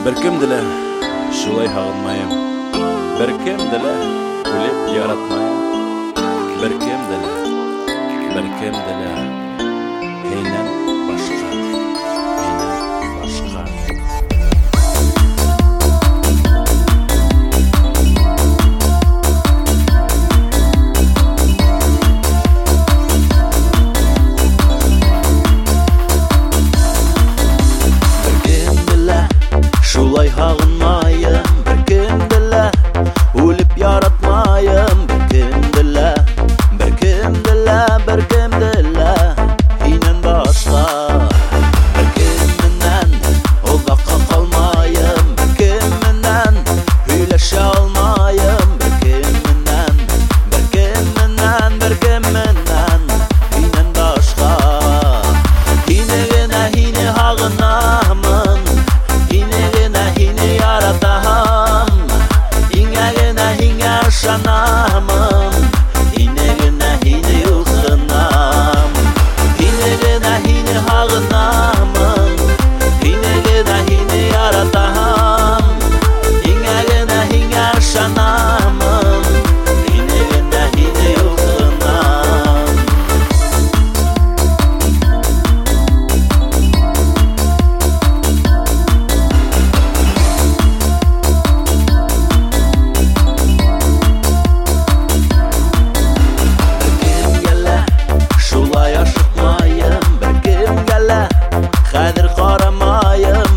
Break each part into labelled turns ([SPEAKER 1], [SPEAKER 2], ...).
[SPEAKER 1] Беркемде лә шулай һагынмайым, беркемде лә үлеп яратмайым, беркемде лә һиннән башка.
[SPEAKER 2] Шулай һагынмайым, беркемде лә үлеп яратмайым, беркемде лә һиннән башка. Беркемнән озакка калмайым, беркемнән һөйләшә алмайым, беркемнән һиннән башка. Һине генә һине һагынамын, һине яратам, һиңә ышанамын, һине юлсынам. Һине һагынамын, һине яратам, һиңә ышанамын, һине юлсынам. Хәзер карамайым,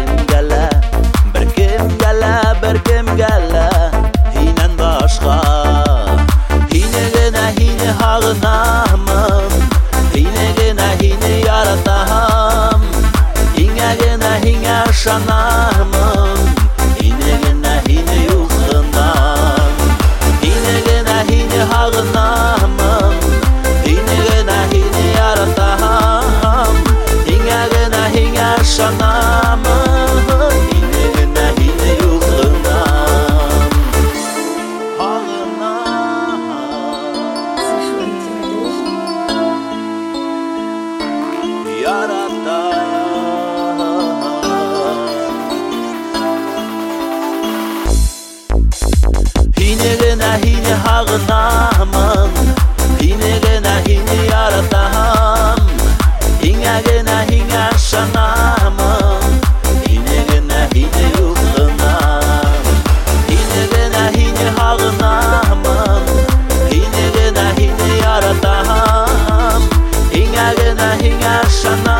[SPEAKER 2] беркемгә лә һиннән башка. Һине һагынамын, һине яратам, һиңә ышанамын, һине юлсынам. Һине һагынамын, һине яратам, һиңә ышанамын, һине юлсынам. Һине һагынамын, һине яратам, һиңә ышанамын, һине юлсынам. Һине һагынамын, һине яратам, һиңә ышанамын.